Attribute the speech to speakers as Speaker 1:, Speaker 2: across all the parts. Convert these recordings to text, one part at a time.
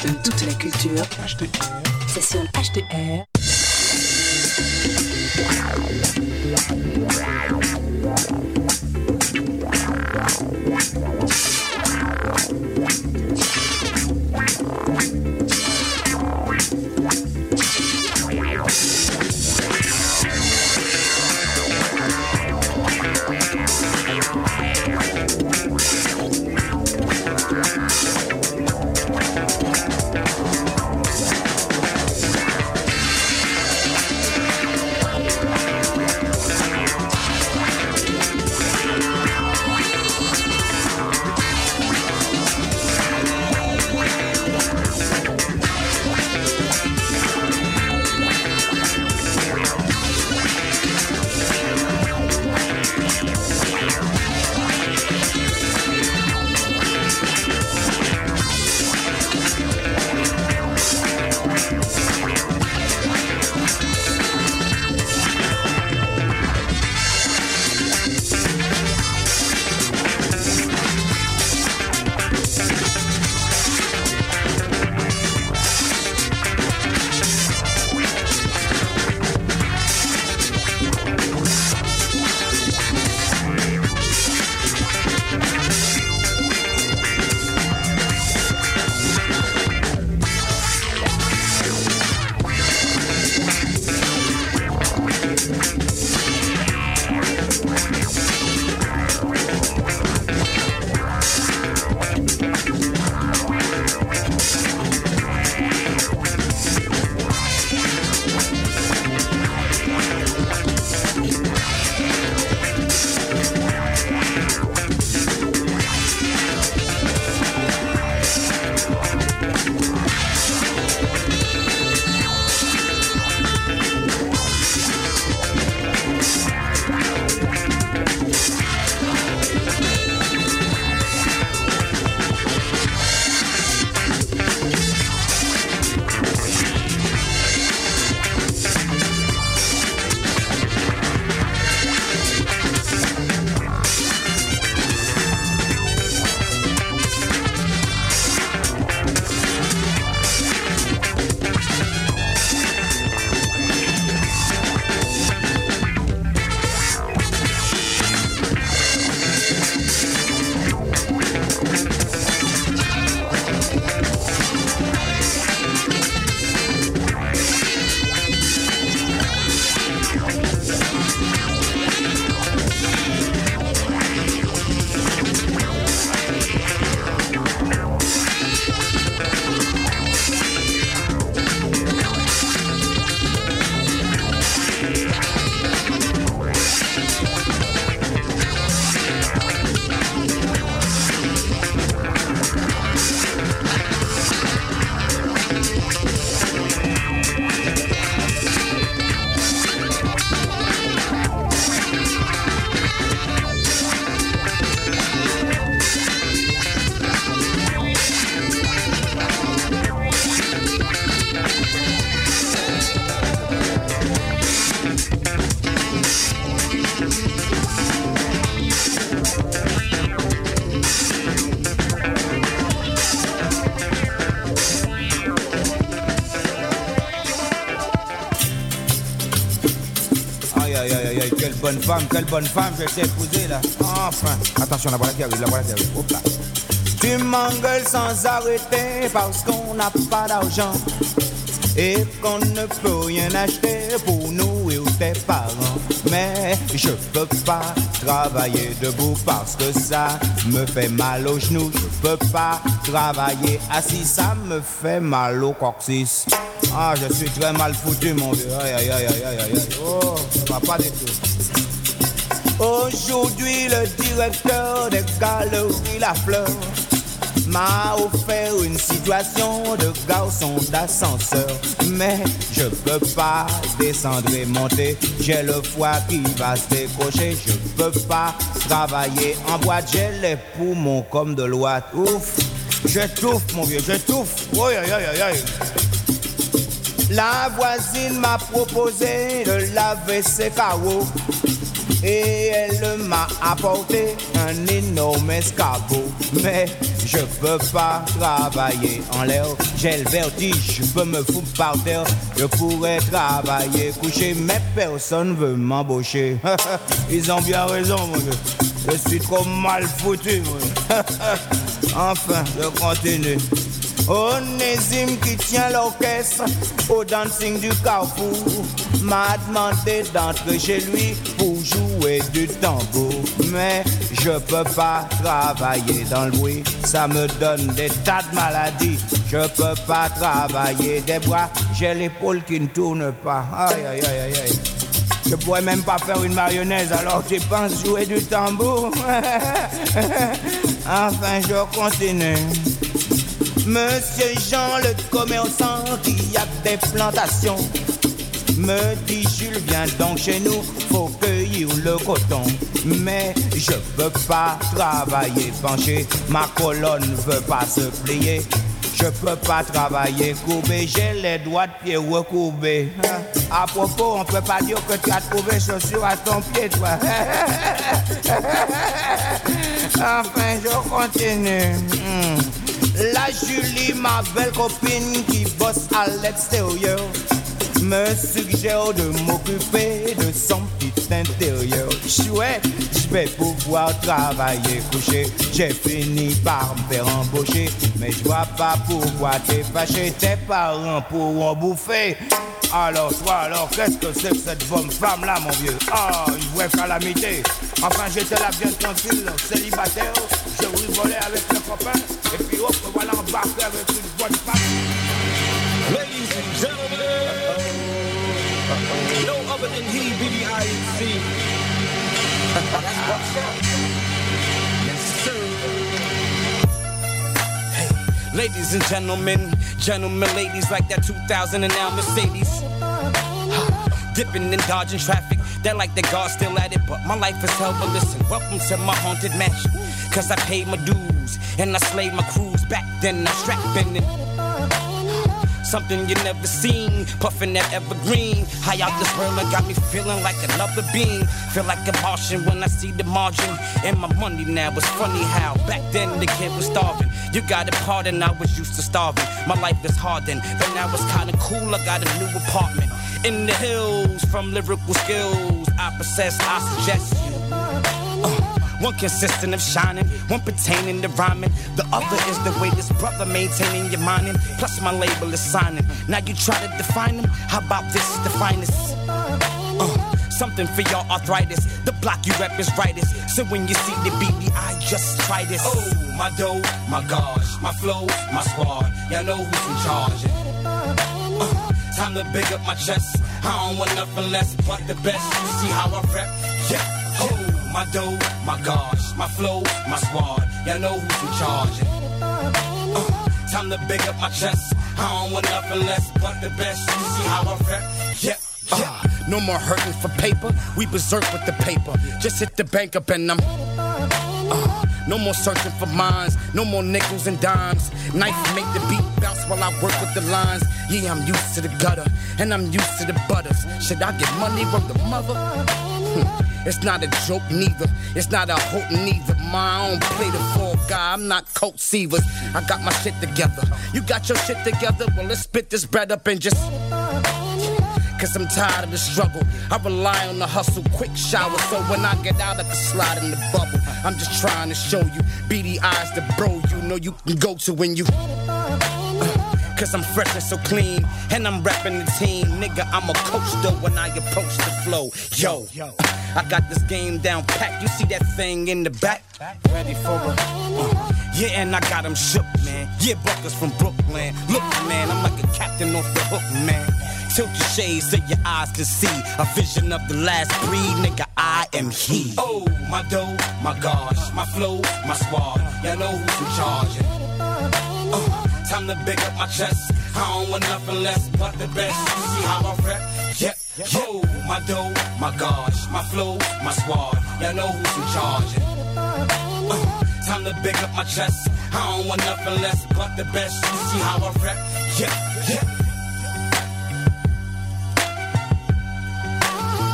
Speaker 1: Toute la culture, c'est sur HTR.
Speaker 2: Quelle bonne femme, je t'ai épousée là. Enfin, attention, la voilà qui arrive, Hop là. Tu m'engueules sans arrêter parce qu'on n'a pas d'argent et qu'on ne peut rien acheter pour nous et tes parents. Mais je peux pas travailler debout parce que ça me fait mal aux genoux. Je peux pas travailler assis, ça me fait mal au coccyx. Ah, je suis très mal foutu, mon vieux. Aïe. Oh, ça va pas du tout. Aujourd'hui, le directeur des galeries La Fleur m'a offert une situation de garçon d'ascenseur. Mais je peux pas descendre et monter, j'ai le foie qui va se décrocher. Je peux pas travailler en boîte, j'ai les poumons comme de l'ouate. Ouf, j'étouffe mon vieux, j'étouffe. Aïe. La voisine m'a proposé de laver ses carreaux et elle m'a apporté un énorme escabeau. Mais je peux pas travailler en l'air. J'ai le vertige, je peux me foutre par terre. Je pourrais travailler couché, mais personne veut m'embaucher. Ils ont bien raison, mon Dieu. Je suis trop mal foutu, mon Dieu. Enfin, je continue. Onésime qui tient l'orchestre au dancing du Carrefour m'a demandé d'entrer chez lui pour jouer du tambour. Mais je peux pas travailler dans le bruit, ça me donne des tas de maladies. Je peux pas travailler des bras, j'ai l'épaule qui ne tourne pas. Aïe aïe aïe aïe aïe. Je pourrais même pas faire une mayonnaise alors que tu penses jouer du tambour. Enfin je continue. Monsieur Jean le commerçant qui a des plantations me dit Jules viens donc chez nous, faut cueillir le coton. Mais je peux pas travailler penché, ma colonne veut pas se plier. Je peux pas travailler courbé, j'ai les doigts de pied recourbés. À propos, on peut pas dire que tu as trouvé chaussures à ton pied, toi. Enfin, je continue. La Julie, ma belle copine qui bosse à l'extérieur, me suggère de m'occuper de son petit intérieur. Chouette, je vais pouvoir travailler couché. J'ai fini par me faire embaucher, mais je vois pas pourquoi t'es fâché. Tes parents pourront bouffer. Alors toi, qu'est-ce que c'est que cette bonne femme-là, mon vieux? Ah, une vraie calamité. Enfin, j'étais là bien tranquille, célibataire. Je rigolais avec mes copains, et puis hop, voilà embarqué avec une bonne femme.
Speaker 3: Ladies and gentlemen, no other than he, BDIC. That's what's up. Yes, sir. Hey, ladies and gentlemen, ladies like that 2000 and now Mercedes. Dipping and dodging traffic, they're like the guards still at it, but my life is hell. But listen, welcome to my haunted mansion, cause I paid my dues and I slayed my crews. Back then I strapped in it. Something you never seen, puffin' that evergreen. High out this world, it got me feeling like another being. Feel like a Martian when I see the margin. And my money now, it's funny how back then the kid was starving. You got a pardon, I was used to starving. My life is hardened, but now it's kinda cool, I got a new apartment. In the hills, from lyrical skills I possess, I suggest you. One consistent of shining, one pertaining to rhyming. The other is the way this brother maintaining your mining. Plus my label is signing. Now you try to define them? How about this, the finest? Something for your arthritis. The block you rep is rightest. So when you see the BBI, just try this. Oh, my dough, my gosh, my flow, my squad. Y'all know who's in charge. Time to big up my chest. I don't want nothing less but the best. You see how I rep? Yeah. Oh, my dough, my gosh, my flow, my squad. Y'all know who's in charge. Time to big up my chest. I don't want nothing less but the best. You see how I rep? Yeah. No more hurting for paper. We berserk with the paper. Just hit the bank up and I'm. No more searching for mines. No more nickels and dimes. Knife make the beat bounce while I work with the lines. Yeah, I'm used to the gutter and I'm used to the butters. Should I get money from the mother? It's not a joke neither. It's not a hope neither. I don't play the fall guy. I'm not Coach Seavers. I got my shit together. You got your shit together? Well, let's spit this bread up and just. Cause I'm tired of the struggle. I rely on the hustle, quick shower. So when I get out, I can slide in the bubble. I'm just trying to show you. BDI's the bro you know you can go to when you. Cause I'm fresh and so clean. And I'm repping the team. Nigga, I'm a coach though when I approach the flow. Yo, I got this game down packed. You see that thing in the back? Ready for it? Yeah, and I got him shook, man. Yeah, Buckers from Brooklyn. Look, man, I'm like a captain off the hook, man. Tilt your shades so your eyes can see a vision of the last breed, nigga, I am he. Oh, my dough, my gosh, my flow, my squad. Y'all know who's in charge. Time to big up my chest. I don't want nothing less but the best. You see how I rep? Yeah. Yo, my dough, my gosh, my flow, my squad. Y'all know who's in charge. Time to big up my chest. I don't want nothing less but the best. You see how I rep? Yeah.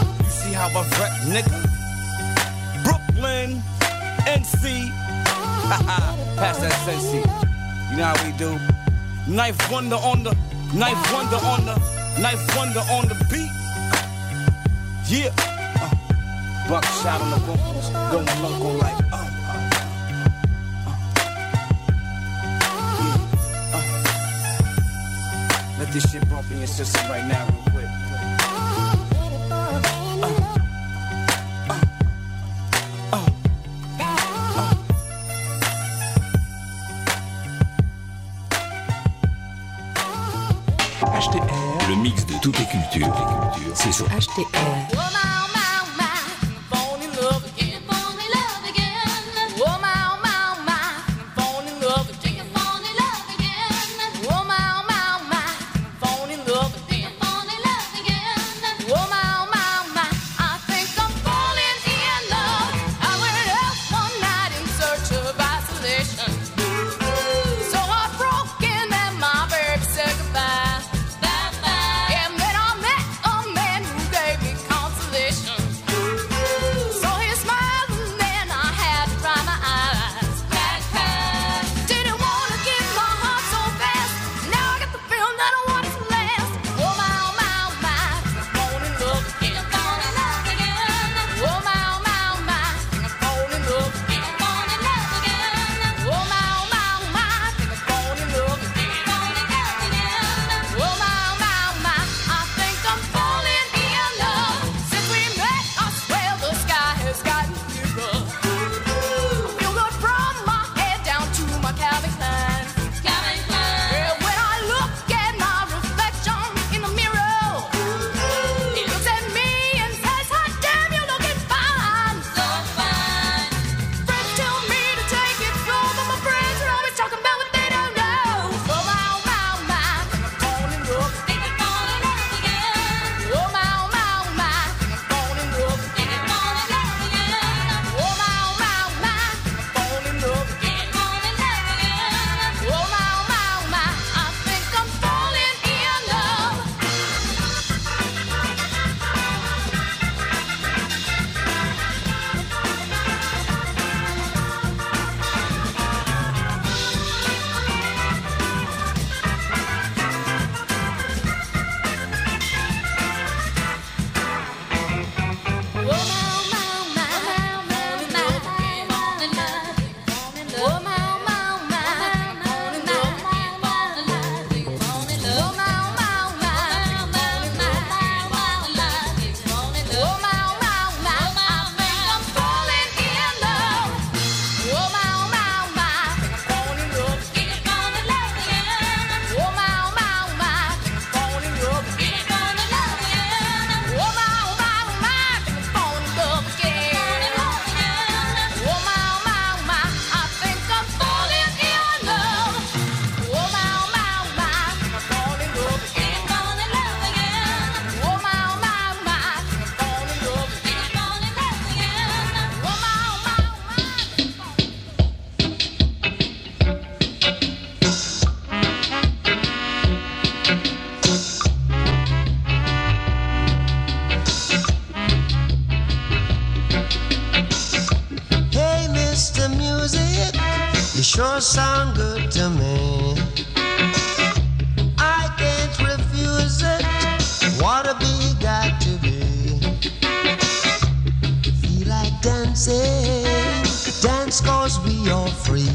Speaker 3: How I rep, nigga. Brooklyn, NC, Pass that Sensi. You know how we do. Knife Wonder on the, Knife Wonder on the, Knife Wonder on the beat. Yeah. Buckshot on the vocals. Going loco like, Let this shit bump in your system right now real quick.
Speaker 1: HTR.
Speaker 4: Le mix de toutes les cultures, c'est sur
Speaker 1: HTR.
Speaker 5: Sure sound good to me. I can't refuse it. What a big got to be. Feel like dancing. Dance cause we are free.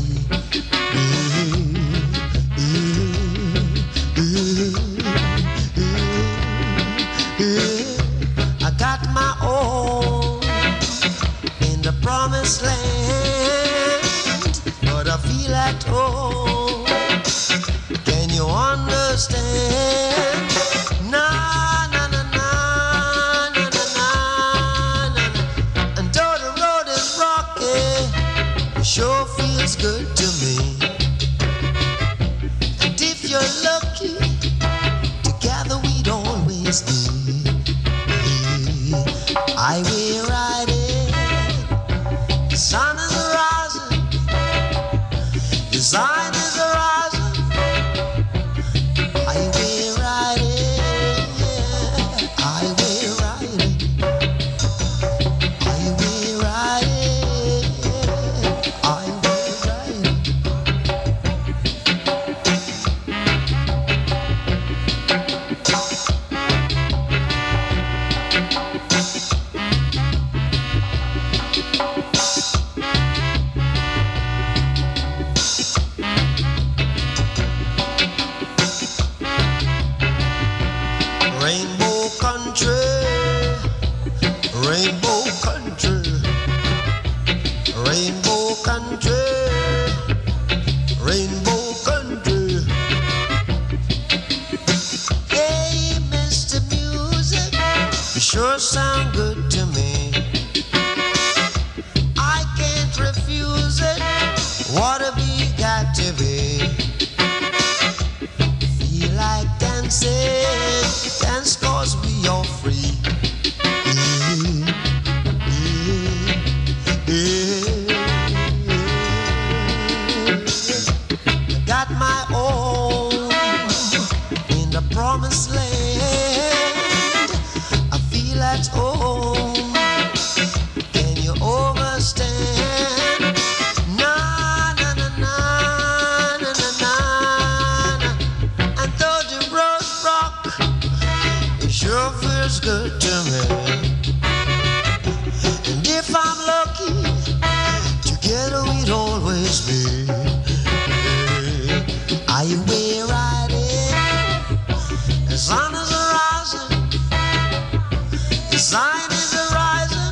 Speaker 5: I got my own in the promised land, but I feel at home. Can you understand? Na na na na na na na na. And though the road is rocky, it sure feels good to me. And if you're lucky, together we'd always be. I will ride it. The sun is rising. The sun is rising. I will ride it. Yeah. I will ride it. I will ride it. I will ride Rainbow country, rainbow country, rainbow country. Hey, Mr. Music, you sure sound good to me. I can't refuse it. Whatever you got to be. Feel like dancing, dance 'cause we are free. Got my own in the promised land. I feel at home. Can you understand? Na na na na na na na. And though the road rock, it sure feels good to me. And if I'm lucky, together we'd always be. Are you way riding? The sun is rising. The sign is rising.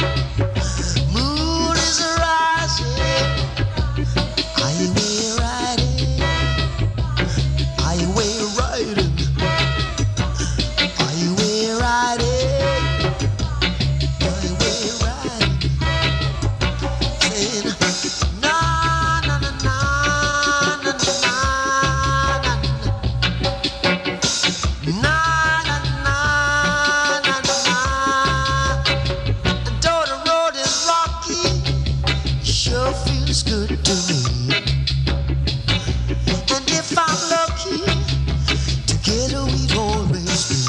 Speaker 5: Moon is rising. Are you way riding? Are you way riding? Are you way riding? Are you way riding? Saying na na na na na na na na na na na na. And though the road is rocky, it sure feels good to me. And if I'm lucky, together we'd always be.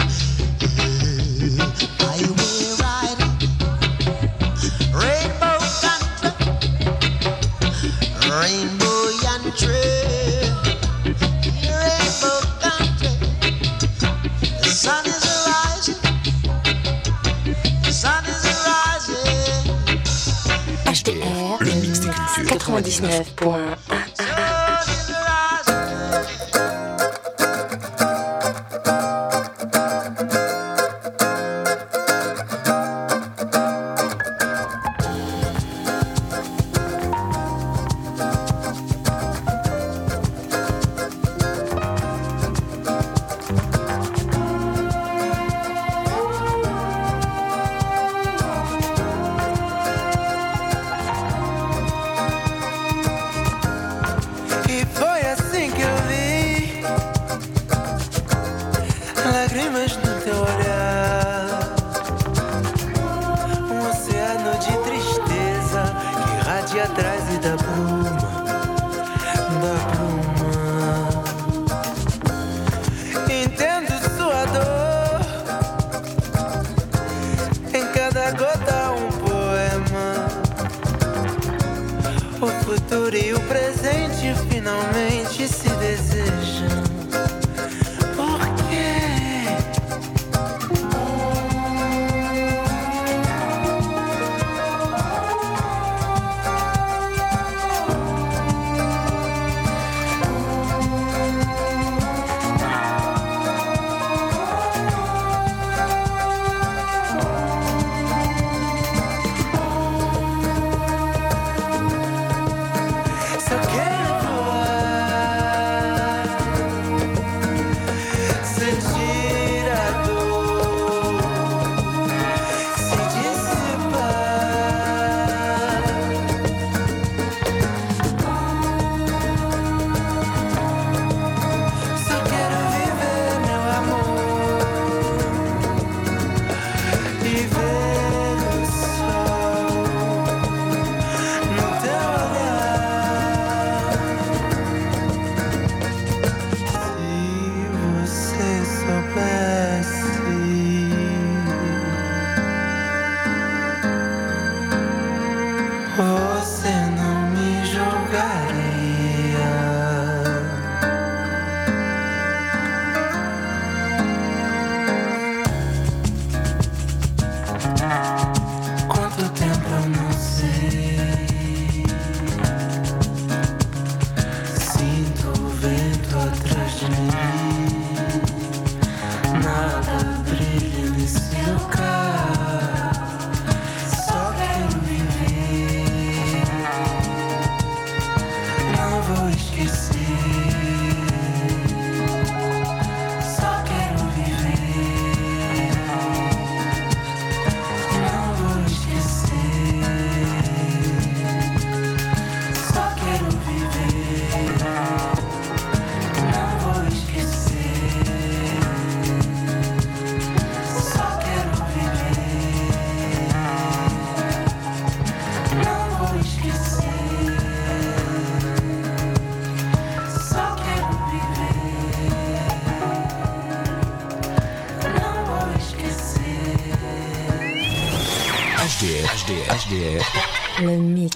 Speaker 5: Are you way riding? Rainbow country, rainbow country, rainbow country. The sun is rising, the sun is rising.
Speaker 1: HDR
Speaker 4: Le mix des cultures.
Speaker 1: 99.1.
Speaker 5: Sun is rising.
Speaker 6: E foi assim que eu vi lágrimas no teu olhar, um oceano de tristeza que irradia atrás e da bruma, da bruma. Entendo sua dor, em cada gota um poema. O futuro e o presente finalmente se desejam. Por quê? Só quero voar.
Speaker 4: HDR.
Speaker 1: Le mix.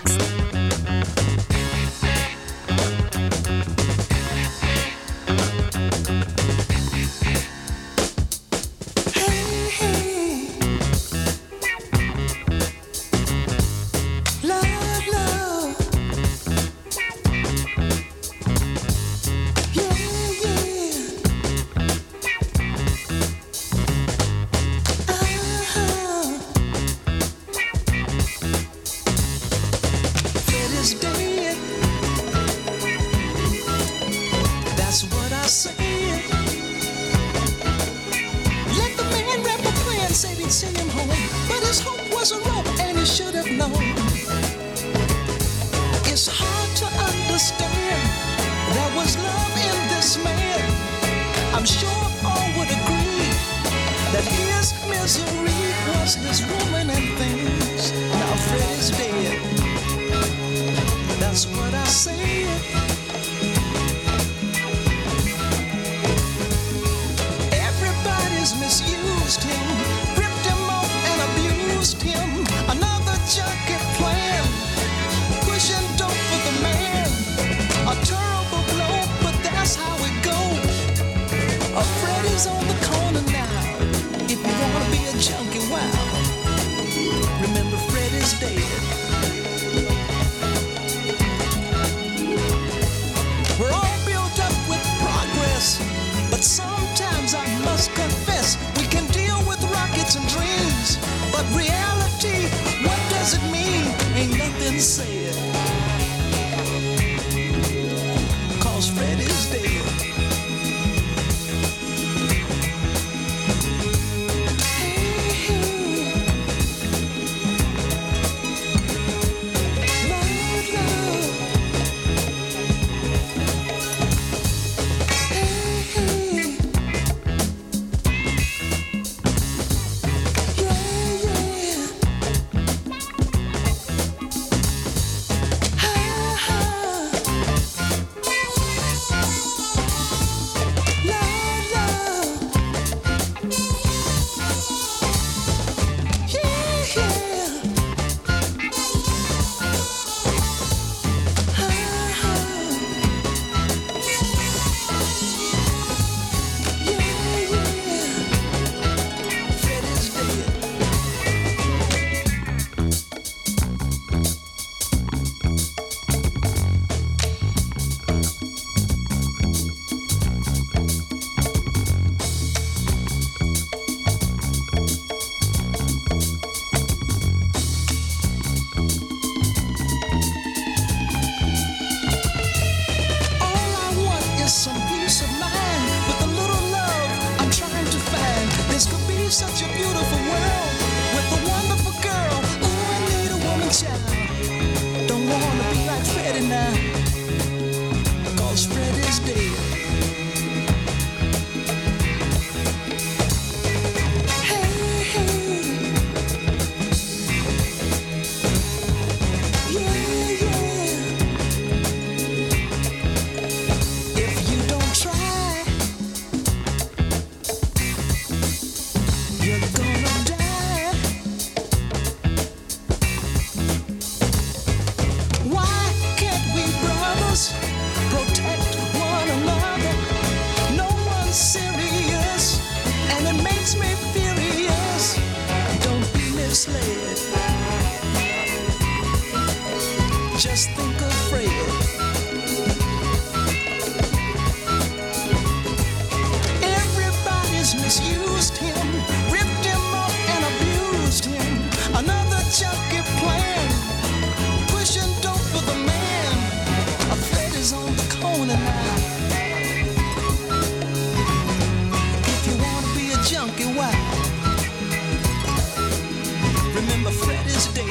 Speaker 7: Remember Fred is dead.